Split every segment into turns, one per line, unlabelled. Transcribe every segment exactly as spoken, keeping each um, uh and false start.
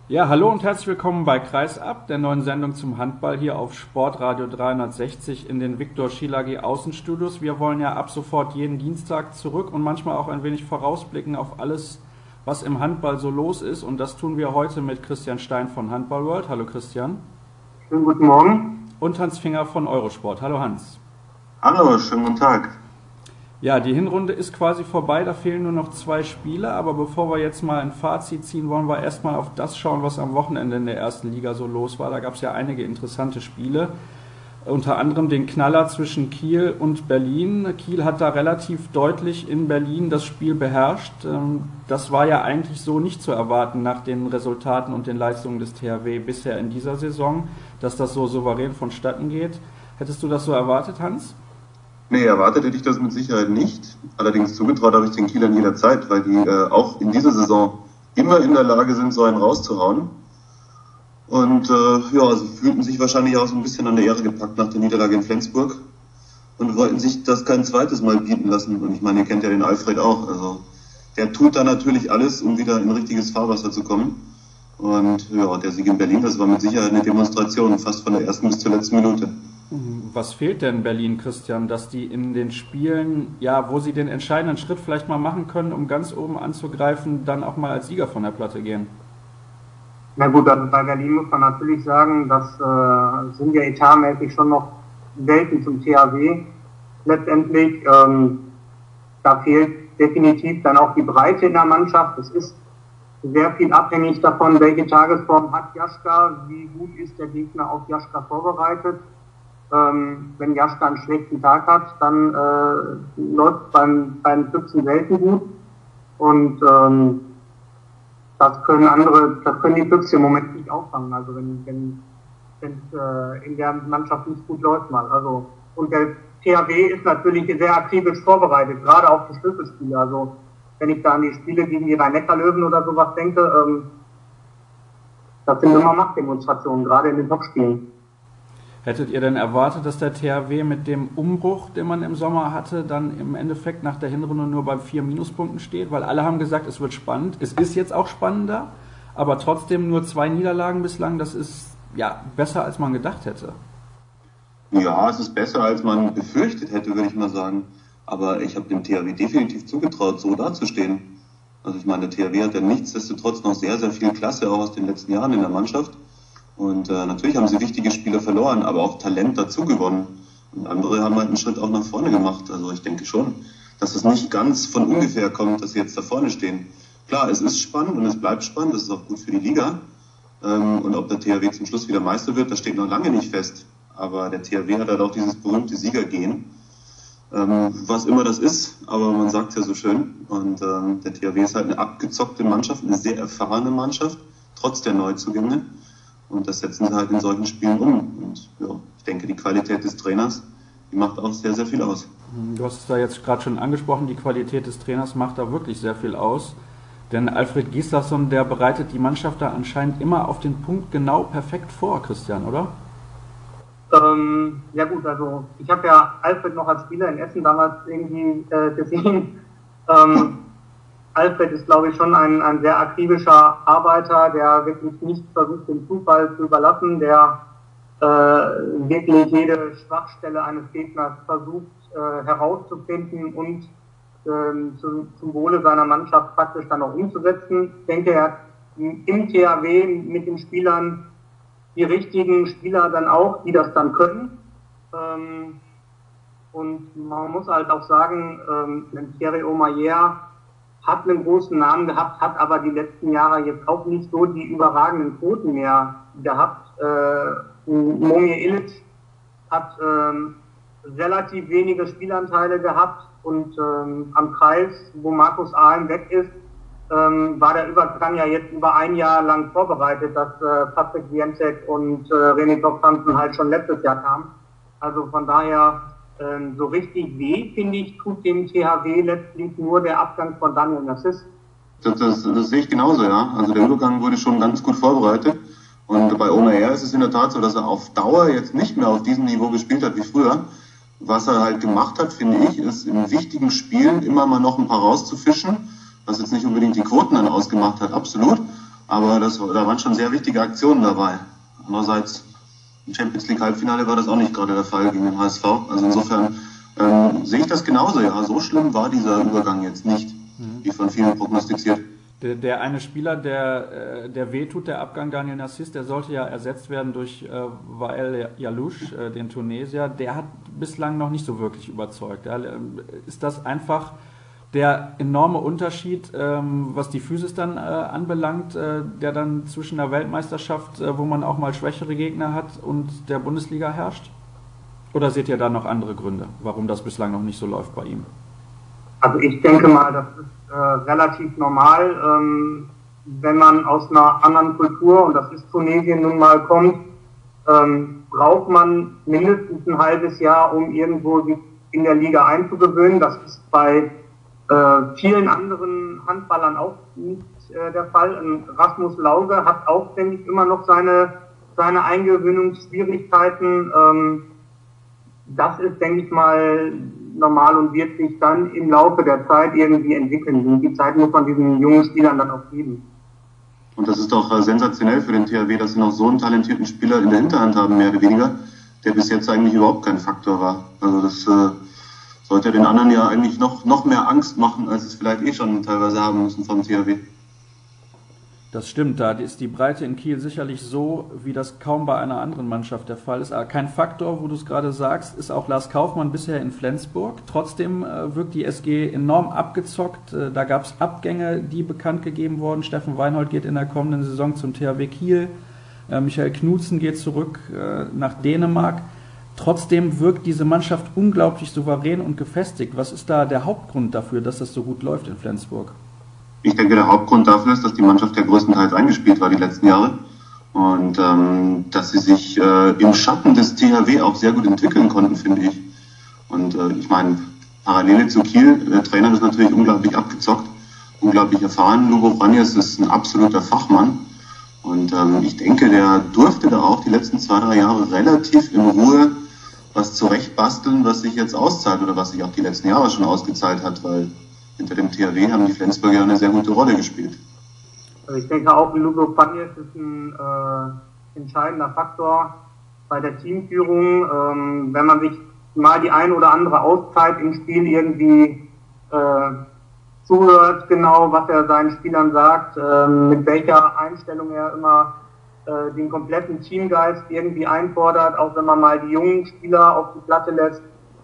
Ja, hallo und herzlich willkommen bei Kreisab, der neuen Sendung zum Handball hier auf Sportradio dreihundertsechzig in den Viktor Schiel A G Außenstudios. Wir wollen ja ab sofort jeden Dienstag zurück und manchmal auch ein wenig vorausblicken auf alles, was im Handball so los ist. Und das tun wir heute mit Christian Stein von Handball World. Hallo Christian.
Schönen guten Morgen.
Und Hans Finger von Eurosport. Hallo Hans.
Hallo, schönen guten Tag.
Ja, die Hinrunde ist quasi vorbei, da fehlen nur noch zwei Spiele, aber bevor wir jetzt mal ein Fazit ziehen, wollen wir erstmal auf das schauen, was am Wochenende in der ersten Liga so los war. Da gab es ja einige interessante Spiele, unter anderem den Knaller zwischen Kiel und Berlin. Kiel hat da relativ deutlich in Berlin das Spiel beherrscht. Das war ja eigentlich so nicht zu erwarten nach den Resultaten und den Leistungen des T H W bisher in dieser Saison, dass das so souverän vonstatten geht. Hättest du das so erwartet, Hans?
Nee, erwartet hätte ich das mit Sicherheit nicht. Allerdings zugetraut habe ich den Kielern jederzeit, weil die äh, auch in dieser Saison immer in der Lage sind, so einen rauszuhauen. Und äh, ja, sie fühlten sich wahrscheinlich auch so ein bisschen an der Ehre gepackt nach der Niederlage in Flensburg und wollten sich das kein zweites Mal bieten lassen. Und ich meine, ihr kennt ja den Alfred auch. Also der tut da natürlich alles, um wieder in richtiges Fahrwasser zu kommen. Und ja, der Sieg in Berlin, das war mit Sicherheit eine Demonstration, fast von der ersten bis zur letzten Minute.
Was fehlt denn Berlin, Christian, dass die in den Spielen, ja, wo sie den entscheidenden Schritt vielleicht mal machen können, um ganz oben anzugreifen, dann auch mal als Sieger von der Platte gehen?
Na gut, also bei Berlin muss man natürlich sagen, das äh, sind ja etatmäßig schon noch Welten zum T H W. Letztendlich, ähm, da fehlt definitiv dann auch die Breite in der Mannschaft. Es ist sehr viel abhängig davon, welche Tagesform hat Jaschka, wie gut ist der Gegner auf Jaschka vorbereitet. Ähm, wenn Jaschka einen schlechten Tag hat, dann äh, läuft beim, beim Füchsen selten gut. Und ähm, das können andere, das können die Füchse im Moment nicht auffangen. Also wenn wenn wenn äh, in der Mannschaft nicht gut läuft mal. Also und der T H W ist natürlich sehr akribisch vorbereitet, gerade auf die Schlüsselspiele. Also wenn ich da an die Spiele gegen die Rhein-Neckar-Löwen oder sowas denke, ähm, das sind immer Machtdemonstrationen, gerade in den Topspielen.
Hättet ihr denn erwartet, dass der T H W mit dem Umbruch, den man im Sommer hatte, dann im Endeffekt nach der Hinrunde nur bei vier Minuspunkten steht? Weil alle haben gesagt, es wird spannend. Es ist jetzt auch spannender, aber trotzdem nur zwei Niederlagen bislang. Das ist ja besser, als man gedacht hätte.
Ja, es ist besser, als man befürchtet hätte, würde ich mal sagen. Aber ich habe dem T H W definitiv zugetraut, so dazustehen. Also ich meine, der T H W hat ja nichtsdestotrotz noch sehr, sehr viel Klasse auch aus den letzten Jahren in der Mannschaft. Und äh, natürlich haben sie wichtige Spieler verloren, aber auch Talent dazu gewonnen. Und andere haben halt einen Schritt auch nach vorne gemacht. Also ich denke schon, dass es nicht ganz von ungefähr kommt, dass sie jetzt da vorne stehen. Klar, es ist spannend und es bleibt spannend, das ist auch gut für die Liga. Ähm, und ob der T H W zum Schluss wieder Meister wird, das steht noch lange nicht fest. Aber der T H W hat halt auch dieses berühmte Siegergehen. Ähm, was immer das ist, aber man sagt es ja so schön. Und ähm, der T H W ist halt eine abgezockte Mannschaft, eine sehr erfahrene Mannschaft, trotz der Neuzugänge. Und das setzen sie halt in solchen Spielen um. Und ja, ich denke, die Qualität des Trainers, die macht auch sehr, sehr viel aus.
Du hast es da jetzt gerade schon angesprochen, die Qualität des Trainers macht da wirklich sehr viel aus. Denn Alfred Gislason, der bereitet die Mannschaft da anscheinend immer auf den Punkt genau perfekt vor, Christian, oder?
Ähm, ja gut, also ich habe ja Alfred noch als Spieler in Essen damals irgendwie äh, gesehen. Ähm, Alfred ist, glaube ich, schon ein, ein sehr akribischer Arbeiter, der wirklich nicht versucht, den Zufall zu überlassen, der äh, wirklich jede Schwachstelle eines Gegners versucht äh, herauszufinden und äh, zu, zum Wohle seiner Mannschaft praktisch dann auch umzusetzen. Ich denke, er hat im T H W mit den Spielern die richtigen Spieler dann auch, die das dann können. Ähm, und man muss halt auch sagen, ähm, Thierry Omeyer hat einen großen Namen gehabt, hat aber die letzten Jahre jetzt auch nicht so die überragenden Quoten mehr gehabt. Äh, Momir Ilic hat ähm, relativ wenige Spielanteile gehabt und ähm, am Kreis, wo Markus Ahlen weg ist, ähm, war der Übergang ja jetzt über ein Jahr lang vorbereitet, dass äh, Patrick Wientek und äh, René Doktanten halt schon letztes Jahr kamen. Also von daher ähm, so richtig weh, finde ich, tut dem T H W letztlich nur der Abgang von Daniel Nassis.
Das, das, das sehe ich genauso, ja. Also der Übergang wurde schon ganz gut vorbereitet. Und bei Omeyer ist es in der Tat so, dass er auf Dauer jetzt nicht mehr auf diesem Niveau gespielt hat wie früher. Was er halt gemacht hat, finde ich, ist in wichtigen Spielen immer mal noch ein paar rauszufischen, was jetzt nicht unbedingt die Quoten dann ausgemacht hat, absolut. aber das, da waren schon sehr wichtige Aktionen dabei. Andererseits, im Champions League Halbfinale war das auch nicht gerade der Fall gegen den H S V. Also insofern ähm, sehe ich das genauso. Ja, so schlimm war dieser Übergang jetzt nicht, wie von vielen prognostiziert.
Der, der eine Spieler, der, der wehtut, der Abgang Daniel Nassis, der sollte ja ersetzt werden durch äh, Wael Yalouche, äh, den Tunesier. Der hat bislang noch nicht so wirklich überzeugt. Ja, ist das einfach der enorme Unterschied, ähm, was die Physis dann äh, anbelangt, äh, der dann zwischen der Weltmeisterschaft, äh, wo man auch mal schwächere Gegner hat, und der Bundesliga herrscht? Oder seht ihr da noch andere Gründe, warum das bislang noch nicht so läuft bei ihm?
Also ich denke mal, das ist äh, relativ normal, ähm, wenn man aus einer anderen Kultur, und das ist Tunesien nun mal, kommt, ähm, braucht man mindestens ein halbes Jahr, um irgendwo sich in der Liga einzugewöhnen. Das ist bei äh, vielen anderen Handballern auch nicht äh, der Fall. Und Rasmus Lauge hat auch, denke ich, immer noch seine, seine Eingewöhnungsschwierigkeiten. Ähm, das ist, denke ich mal, normal und wird sich dann im Laufe der Zeit irgendwie entwickeln. Und die Zeit muss man diesen jungen Spielern dann auch geben.
Und das ist doch äh, sensationell für den T H W, dass sie noch so einen talentierten Spieler in der Hinterhand haben, mehr oder weniger, der bis jetzt eigentlich überhaupt kein Faktor war. Also das äh, sollte den anderen ja eigentlich noch, noch mehr Angst machen, als es vielleicht eh schon teilweise haben müssen vom T H W.
Das stimmt, da ist die Breite in Kiel sicherlich so, wie das kaum bei einer anderen Mannschaft der Fall ist. Aber kein Faktor, wo du es gerade sagst, ist auch Lars Kaufmann bisher in Flensburg. Trotzdem äh, wirkt die S G enorm abgezockt. Äh, da gab es Abgänge, die bekannt gegeben wurden. Steffen Weinhold geht in der kommenden Saison zum T H W Kiel. Äh, Michael Knudsen geht zurück äh, nach Dänemark. Trotzdem wirkt diese Mannschaft unglaublich souverän und gefestigt. Was ist da der Hauptgrund dafür, dass das so gut läuft in Flensburg?
Ich denke, der Hauptgrund dafür ist, dass die Mannschaft ja größtenteils eingespielt war die letzten Jahre und ähm, dass sie sich äh, im Schatten des T H W auch sehr gut entwickeln konnten, finde ich. Und äh, ich meine, Parallele zu Kiel, der Trainer ist natürlich unglaublich abgezockt, unglaublich erfahren. Lubo Vranjes ist ein absoluter Fachmann und ähm, ich denke, der durfte da auch die letzten zwei, drei Jahre relativ in Ruhe was zurechtbasteln, was sich jetzt auszahlt oder was sich auch die letzten Jahre schon ausgezahlt hat, weil hinter dem T H W haben die Flensburger eine sehr gute Rolle gespielt.
Also ich denke auch, Lubo Vranjes ist ein äh, entscheidender Faktor bei der Teamführung. Ähm, wenn man sich mal die ein oder andere Auszeit im Spiel irgendwie äh, zuhört, genau was er seinen Spielern sagt, äh, mit welcher Einstellung er immer äh, den kompletten Teamgeist irgendwie einfordert, auch wenn man mal die jungen Spieler auf die Platte lässt.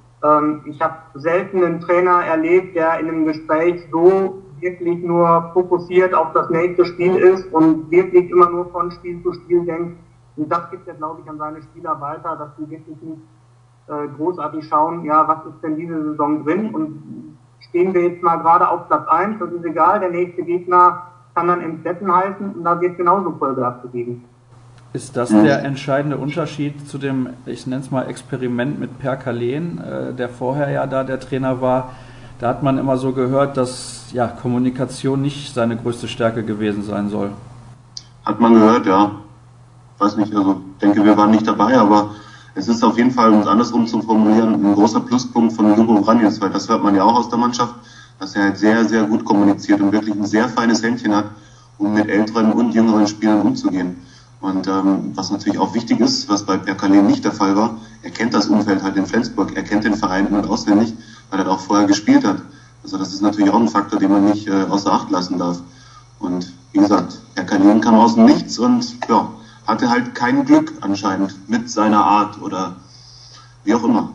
Ich habe selten einen Trainer erlebt, der in einem Gespräch so wirklich nur fokussiert auf das nächste Spiel ist und wirklich immer nur von Spiel zu Spiel denkt. Und das gibt er, glaube ich, an seine Spieler weiter, dass sie wirklich nicht äh, großartig schauen, ja, was ist denn diese Saison drin? Und stehen wir jetzt mal gerade auf Platz eins, das ist egal, der nächste Gegner kann dann Entsetzen heißen und da wird genauso Vollgas gegeben.
Ist das der entscheidende Unterschied zu dem, ich nenne es mal, Experiment mit Per Kalén, äh, der vorher ja da der Trainer war? Da hat man immer so gehört, dass ja, Kommunikation nicht seine größte Stärke gewesen sein soll.
Hat man gehört, ja. Weiß nicht, also denke, wir waren nicht dabei, aber es ist auf jeden Fall, um es andersrum zu formulieren, ein großer Pluspunkt von Lubo Vranjes, weil das hört man ja auch aus der Mannschaft, dass er halt sehr, sehr gut kommuniziert und wirklich ein sehr feines Händchen hat, um mit älteren und jüngeren Spielern umzugehen. Und ähm, was natürlich auch wichtig ist, was bei Per Kalén nicht der Fall war, er kennt das Umfeld halt in Flensburg, er kennt den Verein in- und auswendig, weil er auch vorher gespielt hat. Also das ist natürlich auch ein Faktor, den man nicht äh, außer Acht lassen darf. Und wie gesagt, Per Kalén kam aus dem Nichts und ja, hatte halt kein Glück anscheinend mit seiner Art oder wie auch immer.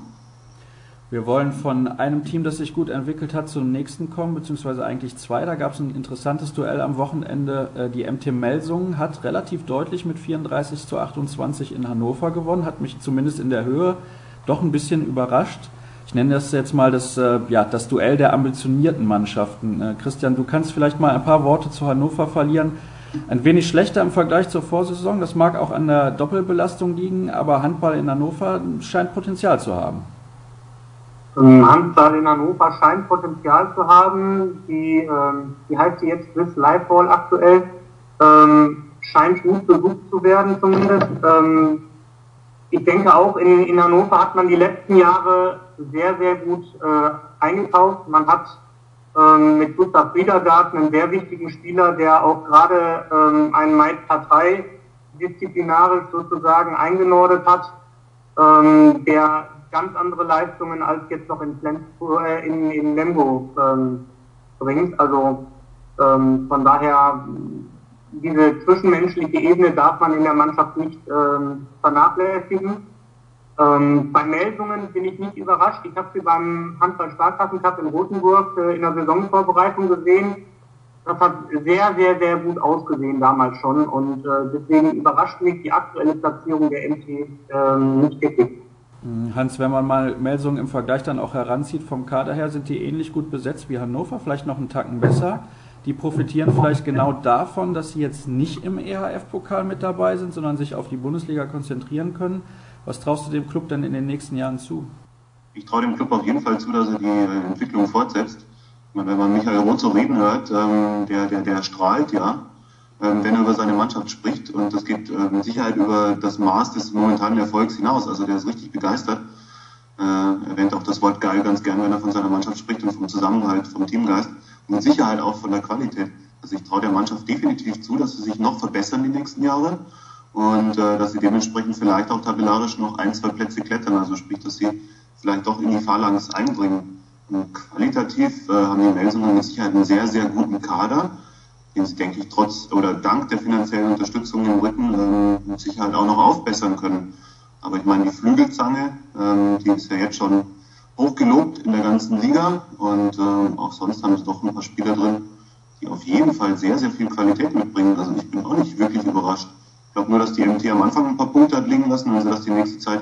Wir wollen von einem Team, das sich gut entwickelt hat, zum nächsten kommen, beziehungsweise eigentlich zwei. Da gab es ein interessantes Duell am Wochenende. Die M T Melsungen hat relativ deutlich mit vierunddreißig zu achtundzwanzig in Hannover gewonnen, hat mich zumindest in der Höhe doch ein bisschen überrascht. Ich nenne das jetzt mal das, ja, das Duell der ambitionierten Mannschaften. Christian, du kannst vielleicht mal ein paar Worte zu Hannover verlieren. Ein wenig schlechter im Vergleich zur Vorsaison, das mag auch an der Doppelbelastung liegen, aber Handball in Hannover scheint Potenzial zu haben.
Handball in Hannover scheint Potenzial zu haben. Die, ähm, wie heißt die jetzt? Swiss Liveball aktuell. Ähm, scheint gut besucht zu werden zumindest. Ähm, ich denke auch in, in Hannover hat man die letzten Jahre sehr, sehr gut äh, eingekauft. Man hat ähm, mit Gustav Wiedergaard, einem sehr wichtigen Spieler, der auch gerade ähm, einen Mike Partei disziplinarisch sozusagen eingenordet hat, ähm, der ganz andere Leistungen als jetzt noch in, Flensburg, äh, in, in Lemgo ähm, bringt. Also ähm, von daher, diese zwischenmenschliche Ebene darf man in der Mannschaft nicht ähm, vernachlässigen. Ähm, bei Melsungen bin ich nicht überrascht. Ich habe sie beim Handball-Sparkassen-Cup in Rothenburg äh, in der Saisonvorbereitung gesehen. Das hat sehr, sehr, sehr gut ausgesehen damals schon und äh, deswegen überrascht mich die aktuelle Platzierung der M T ähm, nicht wirklich.
Hans, wenn man mal Melsungen im Vergleich dann auch heranzieht, vom Kader her sind die ähnlich gut besetzt wie Hannover, vielleicht noch einen Tacken besser. Die profitieren vielleicht genau davon, dass sie jetzt nicht im E H F-Pokal mit dabei sind, sondern sich auf die Bundesliga konzentrieren können. Was traust du dem Club denn in den nächsten Jahren zu?
Ich traue dem Club auf jeden Fall zu, dass er die Entwicklung fortsetzt. Wenn man Michael Roth so reden hört, ähm, der, der, der strahlt, ja, ähm, wenn er über seine Mannschaft spricht. Und das geht äh, mit Sicherheit über das Maß des momentanen Erfolgs hinaus. Also der ist richtig begeistert. Äh, er erwähnt auch das Wort geil ganz gern, wenn er von seiner Mannschaft spricht und vom Zusammenhalt, vom Teamgeist. Und mit Sicherheit auch von der Qualität. Also ich traue der Mannschaft definitiv zu, dass sie sich noch verbessern die nächsten Jahre. Und äh, dass sie dementsprechend vielleicht auch tabellarisch noch ein, zwei Plätze klettern. Also sprich, dass sie vielleicht doch in die Phalanx eindringen. Und qualitativ äh, haben die Melsungen mit Sicherheit einen sehr, sehr guten Kader, den sie, denke ich, trotz oder dank der finanziellen Unterstützung im Rücken äh, mit Sicherheit auch noch aufbessern können. Aber ich meine, die Flügelzange, äh, die ist ja jetzt schon hoch gelobt in der ganzen Liga und äh, auch sonst haben sie doch ein paar Spieler drin, die auf jeden Fall sehr, sehr viel Qualität mitbringen. Also ich bin auch nicht wirklich überrascht. Ich glaube nur, dass die M T am Anfang ein paar Punkte hat liegen lassen, wenn sie das die nächste Zeit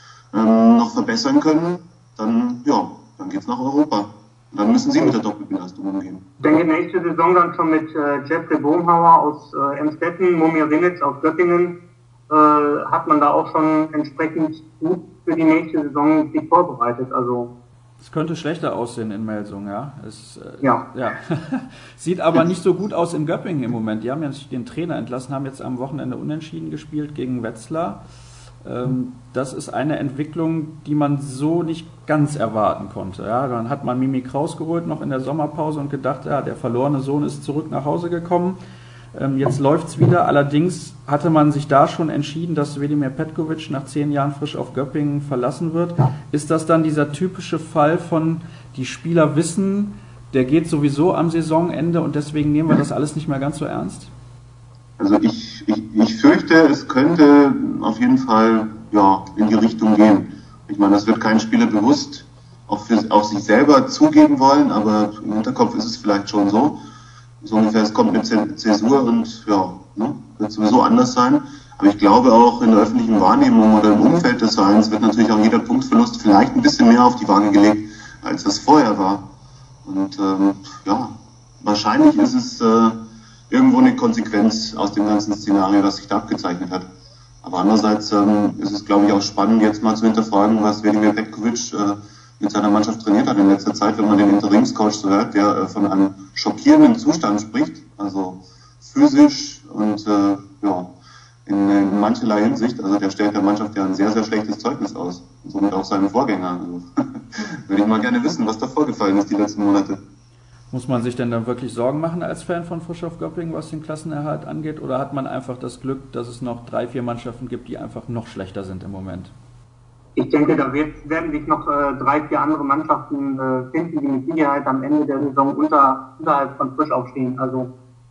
ähm, noch verbessern können, dann, ja, dann geht's nach Europa. Und dann müssen sie mit der Doppelbelastung umgehen.
Ich denke, nächste Saison dann schon mit äh, Jeffrey Bohmhauer aus äh, Emstetten, Momir Rinitz aus Göttingen, äh, hat man da auch schon entsprechend gut für die nächste Saison sich vorbereitet. Also
es könnte schlechter aussehen in Melsungen, ja. Es, äh,
ja.
ja. Sieht aber nicht so gut aus in Göppingen im Moment. Die haben ja den Trainer entlassen, haben jetzt am Wochenende unentschieden gespielt gegen Wetzlar. Ähm, das ist eine Entwicklung, die man so nicht ganz erwarten konnte. Ja. Dann hat man Mimi Kraus geholt noch in der Sommerpause und gedacht, ja, der verlorene Sohn ist zurück nach Hause gekommen. Ähm, jetzt läuft's wieder. Allerdings hatte man sich da schon entschieden, dass Velimir Petkovic nach zehn Jahren frisch auf Göppingen verlassen wird. Ist das dann dieser typische Fall von, die Spieler wissen, der geht sowieso am Saisonende und deswegen nehmen wir das alles nicht mehr ganz so ernst?
Also ich, ich, ich fürchte, es könnte auf jeden Fall ja, in die Richtung gehen. Ich meine, das wird kein Spieler bewusst auch für auch sich selber zugeben wollen, aber im Hinterkopf ist es vielleicht schon so. So ungefähr, es kommt eine Zäsur und ja, ne, wird sowieso anders sein. Aber ich glaube auch in der öffentlichen Wahrnehmung oder im Umfeld des Vereins wird natürlich auch jeder Punktverlust vielleicht ein bisschen mehr auf die Waage gelegt, als das vorher war. Und ähm, ja, wahrscheinlich ist es äh, irgendwo eine Konsequenz aus dem ganzen Szenario, das sich da abgezeichnet hat. Aber andererseits ähm, ist es, glaube ich, auch spannend, jetzt mal zu hinterfragen, was Velimir Petkovic äh, mit seiner Mannschaft trainiert hat in letzter Zeit, wenn man den Interimscoach so hört, der äh, von einem schockierenden Zustand spricht, also physisch und äh, ja, in, in mancherlei Hinsicht, also der stellt der Mannschaft ja ein sehr, sehr schlechtes Zeugnis aus, und somit auch seinen Vorgängern. Also, würde ich mal gerne wissen, was da vorgefallen ist die letzten Monate.
Muss man sich denn dann wirklich Sorgen machen als Fan von Frisch auf Göppingen, was den Klassenerhalt angeht, oder hat man einfach das Glück, dass es noch drei, vier Mannschaften gibt, die einfach noch schlechter sind im Moment?
Ich denke, da wird, werden sich noch äh, drei, vier andere Mannschaften äh, finden, die mit Sicherheit am Ende der Saison unter, unterhalb von Frisch aufstehen. Also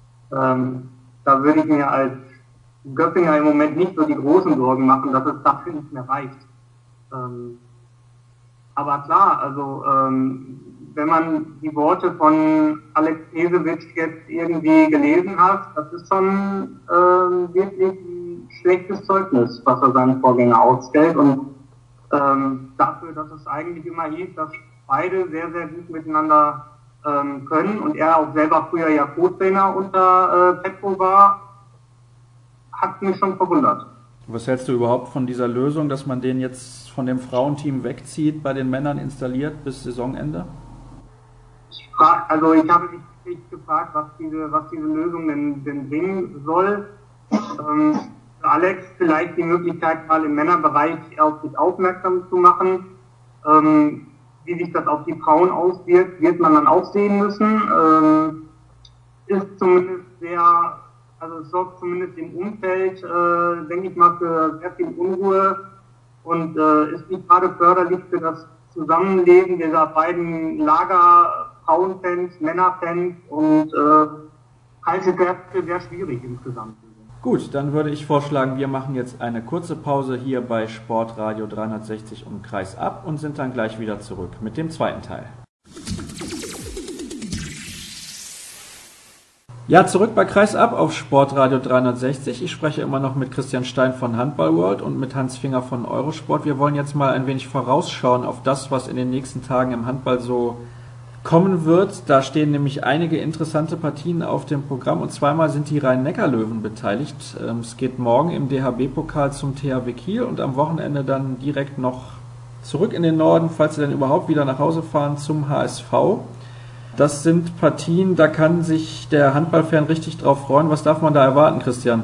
ähm, da würde ich mir als Göppinger im Moment nicht so die großen Sorgen machen, dass es dafür nicht mehr reicht. Ähm, aber klar, also ähm, wenn man die Worte von Alex Pesevic jetzt irgendwie gelesen hat, das ist schon ähm, wirklich ein schlechtes Zeugnis, was er seinen Vorgänger ausstellt. Und ähm, dafür, dass es eigentlich immer hieß, dass beide sehr, sehr gut miteinander ähm, können und er auch selber früher ja Co-Trainer unter äh, Petko war, hat mich schon verwundert.
Was hältst du überhaupt von dieser Lösung, dass man den jetzt von dem Frauenteam wegzieht, bei den Männern installiert bis Saisonende?
Ich frag, also ich habe mich nicht gefragt, was diese, was diese Lösung denn, denn bringen soll. Ähm, für Alex vielleicht die Möglichkeit, mal im Männerbereich auf sich aufmerksam zu machen. Ähm, wie sich das auf die Frauen auswirkt, wird man dann auch sehen müssen. Ähm, ist zumindest sehr, also es sorgt zumindest im Umfeld, äh, denke ich mal, für sehr viel Unruhe und äh, ist nicht gerade förderlich für das Zusammenleben dieser beiden Lager, Frauenfans, Männerfans und äh, kalte Kräfte sehr schwierig insgesamt.
Gut, dann würde ich vorschlagen, wir machen jetzt eine kurze Pause hier bei Sportradio dreihundertsechzig und Kreis ab und sind dann gleich wieder zurück mit dem zweiten Teil. Ja, zurück bei Kreis ab auf Sportradio dreihundertsechzig. Ich spreche immer noch mit Christian Stein von Handball World und mit Hans Finger von Eurosport. Wir wollen jetzt mal ein wenig vorausschauen auf das, was in den nächsten Tagen im Handball so kommen wird. Da stehen nämlich einige interessante Partien auf dem Programm und zweimal sind die Rhein-Neckar-Löwen beteiligt. Es geht morgen im D H B-Pokal zum T H W Kiel und am Wochenende dann direkt noch zurück in den Norden, falls sie dann überhaupt wieder nach Hause fahren, zum H S V. Das sind Partien, da kann sich der Handballfan richtig drauf freuen. Was darf man da erwarten, Christian?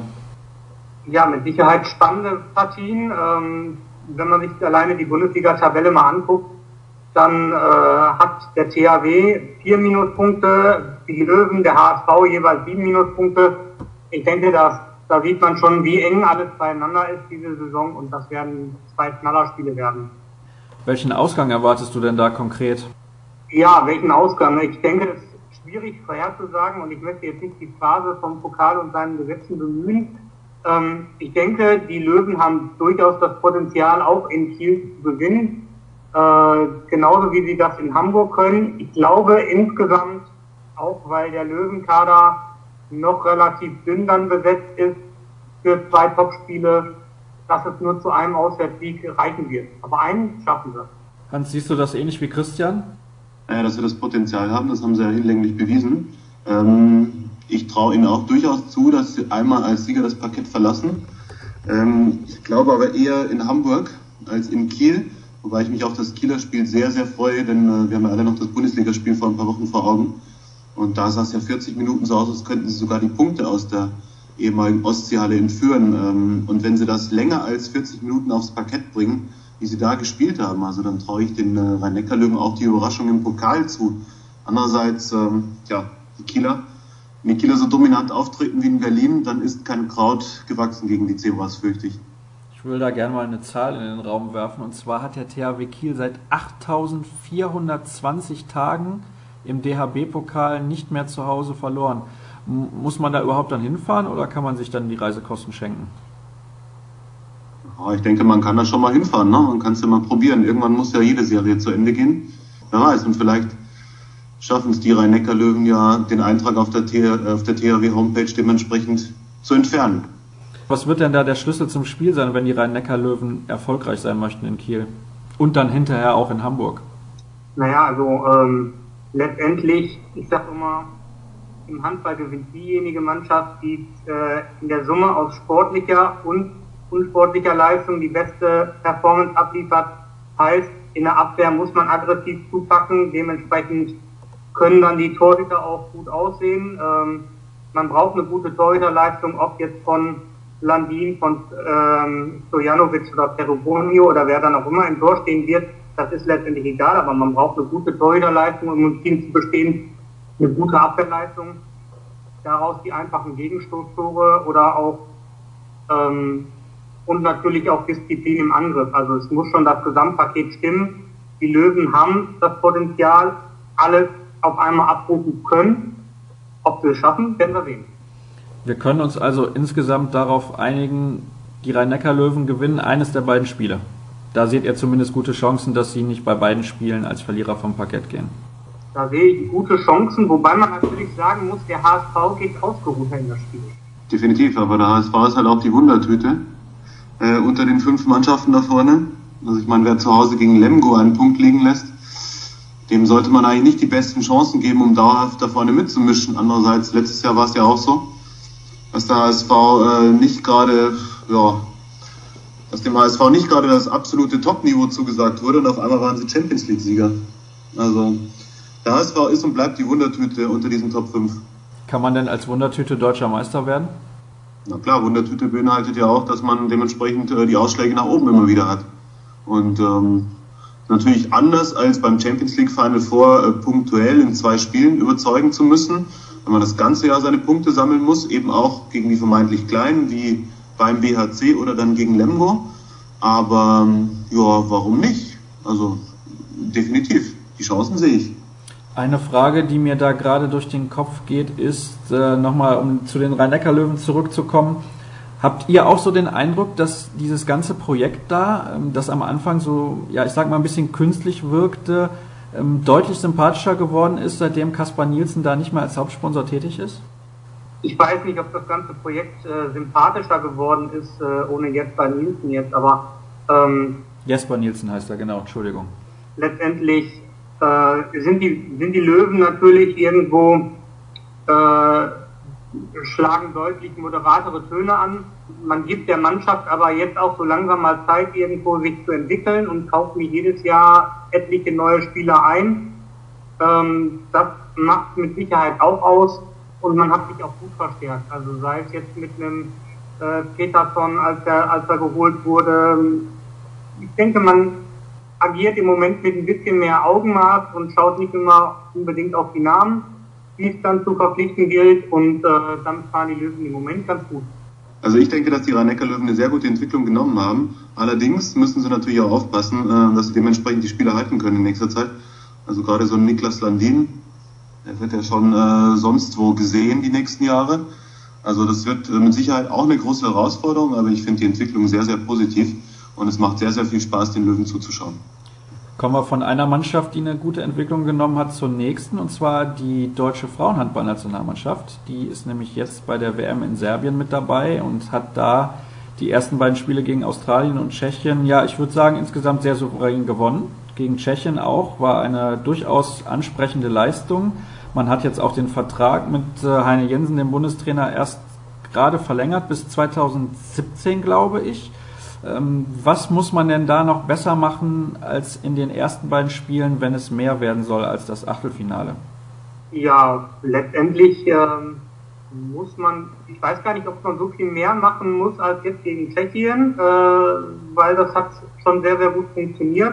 Ja, mit Sicherheit spannende Partien. Ähm, wenn man sich alleine die Bundesliga-Tabelle mal anguckt, dann äh, hat der T H W vier Minuspunkte, die Löwen, der H S V jeweils sieben Minuspunkte. Ich denke, dass, da sieht man schon, wie eng alles beieinander ist diese Saison und das werden zwei Knallerspiele werden.
Welchen Ausgang erwartest du denn da konkret?
Ja, welchen Ausgang? Ich denke, es ist schwierig vorherzusagen und ich möchte jetzt nicht die Phrase vom Pokal und seinen Gesetzen bemühen. Ähm, ich denke, die Löwen haben durchaus das Potenzial, auch in Kiel zu gewinnen. Äh, genauso wie sie das in Hamburg können. Ich glaube insgesamt, auch weil der Löwenkader noch relativ dünn dann besetzt ist für zwei Topspiele, dass es nur zu einem Auswärtssieg reichen wird. Aber einen schaffen wir.
Hans, siehst du das ähnlich wie Christian?
Ja, dass sie das Potenzial haben, das haben sie ja hinlänglich bewiesen. Ähm, ich traue ihnen auch durchaus zu, dass sie einmal als Sieger das Parkett verlassen. Ähm, ich glaube aber eher in Hamburg als in Kiel. Wobei ich mich auf das Kieler Spiel sehr, sehr freue, denn äh, wir haben ja alle noch das Bundesligaspiel vor ein paar Wochen vor Augen. Und da sah es ja vierzig Minuten so aus, als könnten sie sogar die Punkte aus der ehemaligen Ostseehalle entführen. Ähm, und wenn sie das länger als vierzig Minuten aufs Parkett bringen, wie sie da gespielt haben, also dann traue ich den äh, Rhein-Neckar-Löwen auch die Überraschung im Pokal zu. Andererseits, ähm, ja, die Kieler, wenn die Kieler so dominant auftreten wie in Berlin, dann ist kein Kraut gewachsen gegen die Zebras, fürchte ich.
Ich will da gerne mal eine Zahl in den Raum werfen. Und zwar hat der T H W Kiel seit achttausendvierhundertzwanzig Tagen im D H B-Pokal nicht mehr zu Hause verloren. M- muss man da überhaupt dann hinfahren oder kann man sich dann die Reisekosten schenken?
Ja, ich denke, man kann da schon mal hinfahren. Ne? Man kann es ja mal probieren. Irgendwann muss ja jede Serie zu Ende gehen. Wer weiß, und vielleicht schaffen es die Rhein-Neckar-Löwen ja, den Eintrag auf der, T- auf der T H W-Homepage dementsprechend zu entfernen.
Was wird denn da der Schlüssel zum Spiel sein, wenn die Rhein-Neckar-Löwen erfolgreich sein möchten in Kiel? Und dann hinterher auch in Hamburg?
Naja, also ähm, letztendlich, ich sag immer, im Handball gewinnt diejenige Mannschaft, die äh, in der Summe aus sportlicher und unsportlicher Leistung die beste Performance abliefert. Heißt, in der Abwehr muss man aggressiv zupacken, dementsprechend können dann die Torhüter auch gut aussehen. Ähm, man braucht eine gute Torhüterleistung, ob jetzt von Landin, von ähm, Stojanovic oder Perubonio oder wer dann auch immer im Tor stehen wird, das ist letztendlich egal, aber man braucht eine gute Torhüterleistung, um ein Team zu bestehen, eine gute Abwehrleistung, daraus die einfachen Gegenstoßtore oder auch ähm, und natürlich auch Disziplin im Angriff. Also es muss schon das Gesamtpaket stimmen. Die Löwen haben das Potenzial, alles auf einmal abrufen können. Ob sie es schaffen, werden wir sehen.
Wir können uns also insgesamt darauf einigen, die Rhein-Neckar-Löwen gewinnen eines der beiden Spiele. Da seht ihr zumindest gute Chancen, dass sie nicht bei beiden Spielen als Verlierer vom Parkett gehen.
Da sehe ich gute Chancen, wobei man natürlich sagen muss, der H S V geht ausgeruhter in das Spiel.
Definitiv, aber der H S V ist halt auch die Wundertüte äh, unter den fünf Mannschaften da vorne. Also ich meine, wer zu Hause gegen Lemgo einen Punkt liegen lässt, dem sollte man eigentlich nicht die besten Chancen geben, um dauerhaft da vorne mitzumischen. Andererseits, letztes Jahr war es ja auch so, dass der H S V äh, nicht gerade, ja, dass dem H S V nicht gerade das absolute Top-Niveau zugesagt wurde und auf einmal waren sie Champions-League-Sieger. Also der H S V ist und bleibt die Wundertüte unter diesen Top fünf.
Kann man denn als Wundertüte deutscher Meister werden?
Na klar, Wundertüte beinhaltet ja auch, dass man dementsprechend äh, die Ausschläge nach oben immer wieder hat. Und ähm, Natürlich anders als beim Champions League Final Four äh, punktuell in zwei Spielen überzeugen zu müssen, wenn man das ganze Jahr seine Punkte sammeln muss, eben auch gegen die vermeintlich Kleinen wie beim B H C oder dann gegen Lemgo. Aber ja, warum nicht? Also definitiv, die Chancen sehe ich.
Eine Frage, die mir da gerade durch den Kopf geht, ist äh, nochmal, um zu den Rhein-Neckar-Löwen zurückzukommen. Habt ihr auch so den Eindruck, dass dieses ganze Projekt da, ähm, das am Anfang so, ja, ich sag mal ein bisschen künstlich wirkte, ähm, deutlich sympathischer geworden ist, seitdem Kaspar Nielsen da nicht mehr als Hauptsponsor tätig ist?
Ich weiß nicht, ob das ganze Projekt äh, sympathischer geworden ist, äh, ohne Jesper Nielsen jetzt, aber ähm,
Jesper Nielsen heißt er, genau, Entschuldigung.
Letztendlich äh, sind die sind die Löwen natürlich irgendwo äh, schlagen deutlich moderatere Töne an. Man gibt der Mannschaft aber jetzt auch so langsam mal Zeit, irgendwo sich zu entwickeln und kauft nicht jedes Jahr etliche neue Spieler ein. Ähm, das macht mit Sicherheit auch aus und man hat sich auch gut verstärkt. Also sei es jetzt mit einem äh, Peterson, als er, als er geholt wurde. Ich denke, man agiert im Moment mit ein bisschen mehr Augenmaß und schaut nicht immer unbedingt auf die Namen, wie es dann zu verpflichten gilt, und äh, dann fahren die Löwen im Moment ganz gut.
Also ich denke, dass die Rhein-Neckar-Löwen eine sehr gute Entwicklung genommen haben. Allerdings müssen sie natürlich auch aufpassen, äh, dass sie dementsprechend die Spieler halten können in nächster Zeit. Also gerade so ein Niklas Landin, der wird ja schon äh, sonst wo gesehen die nächsten Jahre. Also das wird äh, mit Sicherheit auch eine große Herausforderung, aber ich finde die Entwicklung sehr, sehr positiv und es macht sehr, sehr viel Spaß, den Löwen zuzuschauen.
Kommen wir von einer Mannschaft, die eine gute Entwicklung genommen hat, zur nächsten, und zwar die deutsche Frauenhandballnationalmannschaft. Die ist nämlich jetzt bei der W M in Serbien mit dabei und hat da die ersten beiden Spiele gegen Australien und Tschechien, ja, ich würde sagen, insgesamt sehr souverän gewonnen. Gegen Tschechien auch, war eine durchaus ansprechende Leistung. Man hat jetzt auch den Vertrag mit Heine Jensen, dem Bundestrainer, erst gerade verlängert bis zweitausendsiebzehn, glaube ich. Was muss man denn da noch besser machen als in den ersten beiden Spielen, wenn es mehr werden soll als das Achtelfinale?
Ja, letztendlich ähm, muss man, ich weiß gar nicht, ob man so viel mehr machen muss als jetzt gegen Tschechien, äh, weil das hat schon sehr, sehr gut funktioniert.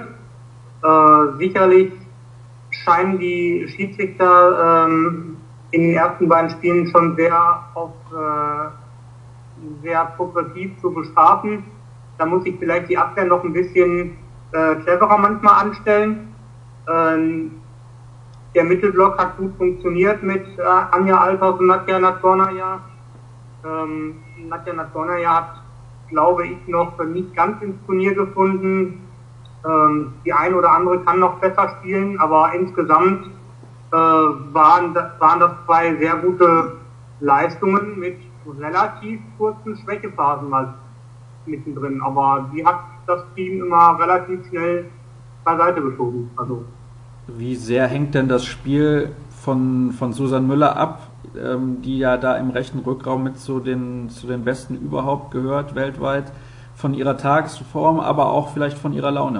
Äh, sicherlich scheinen die Schiedsrichter ähm, in den ersten beiden Spielen schon sehr auf äh, sehr progressiv zu bestrafen. Da muss ich vielleicht die Abwehr noch ein bisschen äh, cleverer manchmal anstellen. Ähm, der Mittelblock hat gut funktioniert mit äh, Anja Althaus und Nadja Nadgornaja. Ähm, Nadja Nadgornaja hat, glaube ich, noch nicht ganz ins Turnier gefunden. Ähm, die eine oder andere kann noch besser spielen, aber insgesamt äh, waren, waren das zwei sehr gute Leistungen mit relativ kurzen Schwächephasen mal mittendrin, aber die hat das Team immer relativ schnell beiseite geschoben. Also.
Wie sehr hängt denn das Spiel von, von Susan Müller ab, ähm, die ja da im rechten Rückraum mit zu den, zu den Besten überhaupt gehört, weltweit, von ihrer Tagesform, aber auch vielleicht von ihrer Laune?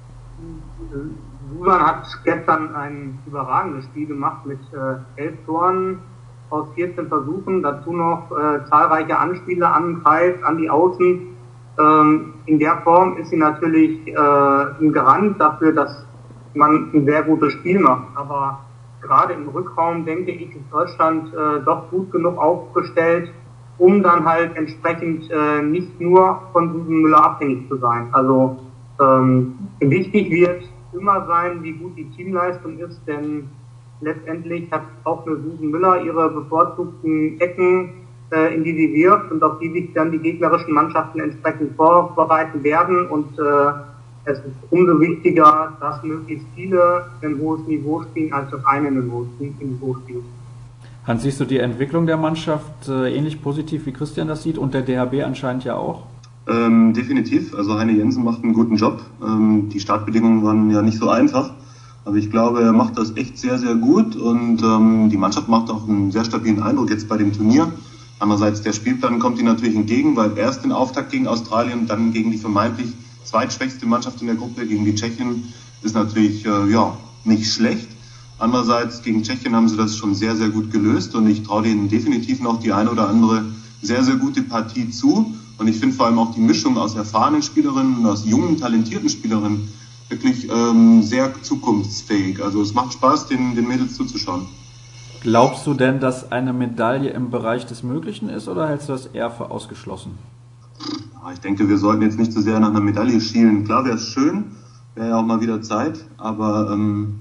Susan hat gestern ein überragendes Spiel gemacht mit äh, elf Toren aus vierzehn Versuchen, dazu noch äh, zahlreiche Anspiele an den Kreis, an die Außen. Ähm, in der Form ist sie natürlich äh, ein Garant dafür, dass man ein sehr gutes Spiel macht. Aber gerade im Rückraum, denke ich, ist Deutschland äh, doch gut genug aufgestellt, um dann halt entsprechend äh, nicht nur von Susan Müller abhängig zu sein. Also ähm, wichtig wird immer sein, wie gut die Teamleistung ist, denn letztendlich hat auch eine Susan Müller ihre bevorzugten Ecken, in die sie wirft und auf die sich dann die gegnerischen Mannschaften entsprechend vorbereiten werden. Und äh, es ist umso wichtiger, dass möglichst viele ein hohes Niveau spielen, als das eine ein hohes Niveau spielt.
Hans, siehst du die Entwicklung der Mannschaft äh, ähnlich positiv, wie Christian das sieht, und der D H B anscheinend ja auch?
Ähm, definitiv. Also Heine Jensen macht einen guten Job. Ähm, die Startbedingungen waren ja nicht so einfach. Aber ich glaube, er macht das echt sehr, sehr gut. Und ähm, die Mannschaft macht auch einen sehr stabilen Eindruck jetzt bei dem Turnier. Andererseits, der Spielplan kommt ihnen natürlich entgegen, weil erst den Auftakt gegen Australien, dann gegen die vermeintlich zweitschwächste Mannschaft in der Gruppe, gegen die Tschechien, ist natürlich äh, ja nicht schlecht. Andererseits, gegen Tschechien haben sie das schon sehr, sehr gut gelöst und ich traue denen definitiv noch die eine oder andere sehr, sehr gute Partie zu. Und ich finde vor allem auch die Mischung aus erfahrenen Spielerinnen und aus jungen, talentierten Spielerinnen wirklich ähm, sehr zukunftsfähig. Also es macht Spaß, den, den Mädels zuzuschauen.
Glaubst du denn, dass eine Medaille im Bereich des Möglichen ist oder hältst du das eher für ausgeschlossen?
Ja, ich denke, wir sollten jetzt nicht so sehr nach einer Medaille schielen. Klar wäre es schön, wäre ja auch mal wieder Zeit, aber ähm,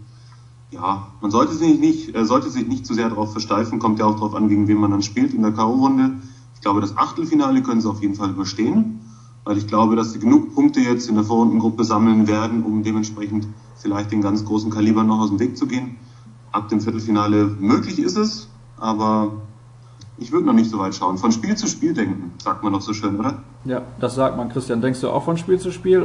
ja, man sollte sich nicht, äh, sollte sich nicht zu sehr darauf versteifen, kommt ja auch darauf an, gegen wen man dann spielt in der K O-Runde. Ich glaube, das Achtelfinale können sie auf jeden Fall überstehen, weil ich glaube, dass sie genug Punkte jetzt in der Vorrundengruppe sammeln werden, um dementsprechend vielleicht den ganz großen Kaliber noch aus dem Weg zu gehen. Ab dem Viertelfinale möglich ist es, aber ich würde noch nicht so weit schauen. Von Spiel zu Spiel denken, sagt man doch so schön, oder?
Ja, das sagt man, Christian. Denkst du auch von Spiel zu Spiel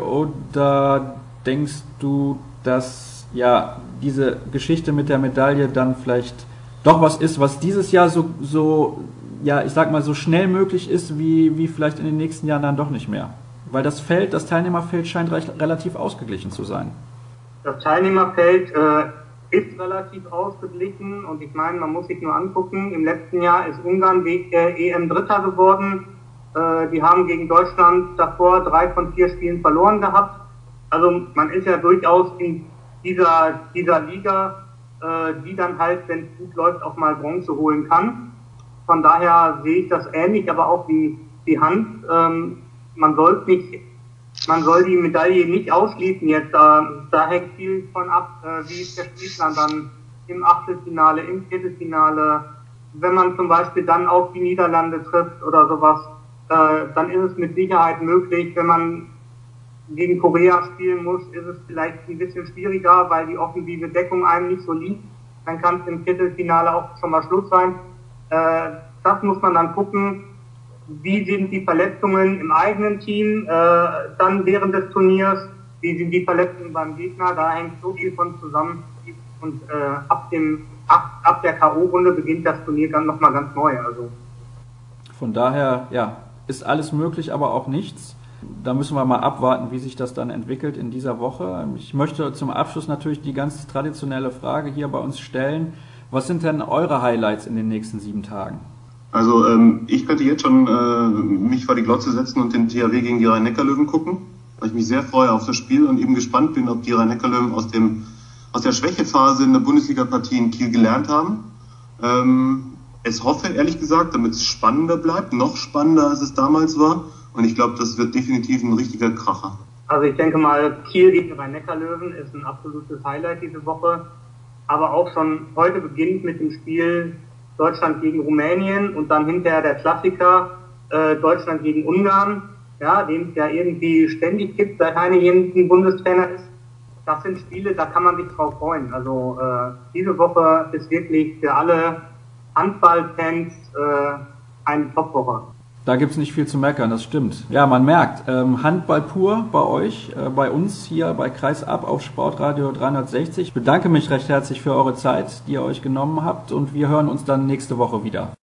oder denkst du, dass ja diese Geschichte mit der Medaille dann vielleicht doch was ist, was dieses Jahr so, so ja, ich sag mal, so schnell möglich ist, wie, wie vielleicht in den nächsten Jahren dann doch nicht mehr? Weil das Feld, das Teilnehmerfeld scheint recht, relativ ausgeglichen zu sein.
Das Teilnehmerfeld äh, ist relativ ausgeglichen und ich meine, man muss sich nur angucken, im letzten Jahr ist Ungarn wegen der E M Dritter geworden. Äh, die haben gegen Deutschland davor drei von vier Spielen verloren gehabt. Also man ist ja durchaus in dieser, dieser Liga, äh, die dann halt, wenn es gut läuft, auch mal Bronze holen kann. Von daher sehe ich das ähnlich, aber auch wie die Hand. Ähm, man soll nicht, man soll die Medaille nicht ausschließen jetzt. Äh, da hängt viel von ab, äh, wie ist der Spielplan dann im Achtelfinale, im Viertelfinale. Wenn man zum Beispiel dann auf die Niederlande trifft oder sowas, äh, dann ist es mit Sicherheit möglich. Wenn man gegen Korea spielen muss, ist es vielleicht ein bisschen schwieriger, weil die offensive Deckung einem nicht so liegt. Dann kann es im Viertelfinale auch schon mal Schluss sein. Äh, das muss man dann gucken, wie sind die Verletzungen im eigenen Team äh, dann während des Turniers, wie sind die Verletzungen beim Gegner, da hängt so viel von zusammen und äh, ab dem ab, ab der K O-Runde beginnt das Turnier dann nochmal ganz neu. Also.
Von daher, ja, ist alles möglich, aber auch nichts. Da müssen wir mal abwarten, wie sich das dann entwickelt in dieser Woche. Ich möchte zum Abschluss natürlich die ganz traditionelle Frage hier bei uns stellen. Was sind denn eure Highlights in den nächsten sieben Tagen?
Also ähm, ich könnte jetzt schon äh, mich vor die Glotze setzen und den T H W gegen die Rhein-Neckar-Löwen gucken, weil ich mich sehr freue auf das Spiel und eben gespannt bin, ob die Rhein-Neckar-Löwen aus dem aus der Schwächephase in der Bundesliga-Partie in Kiel gelernt haben. Ähm, es hoffe, ehrlich gesagt, damit es spannender bleibt, noch spannender, als es damals war. Und ich glaube, das wird definitiv ein richtiger Kracher.
Also ich denke mal, Kiel gegen Rhein-Neckar-Löwen ist ein absolutes Highlight diese Woche. Aber auch schon heute beginnt mit dem Spiel Deutschland gegen Rumänien und dann hinterher der Klassiker äh, Deutschland gegen Ungarn, ja, den es ja irgendwie ständig gibt, seit Heine Jensen Bundestrainer ist. Das sind Spiele, da kann man sich drauf freuen. Also äh, diese Woche ist wirklich für alle Handballfans äh, eine Top-Woche.
Da gibt's nicht viel zu meckern, das stimmt. Ja, man merkt, ähm, Handball pur bei euch, äh, bei uns hier bei Kreisab auf Sportradio dreihundertsechzig. Ich bedanke mich recht herzlich für eure Zeit, die ihr euch genommen habt und wir hören uns dann nächste Woche wieder.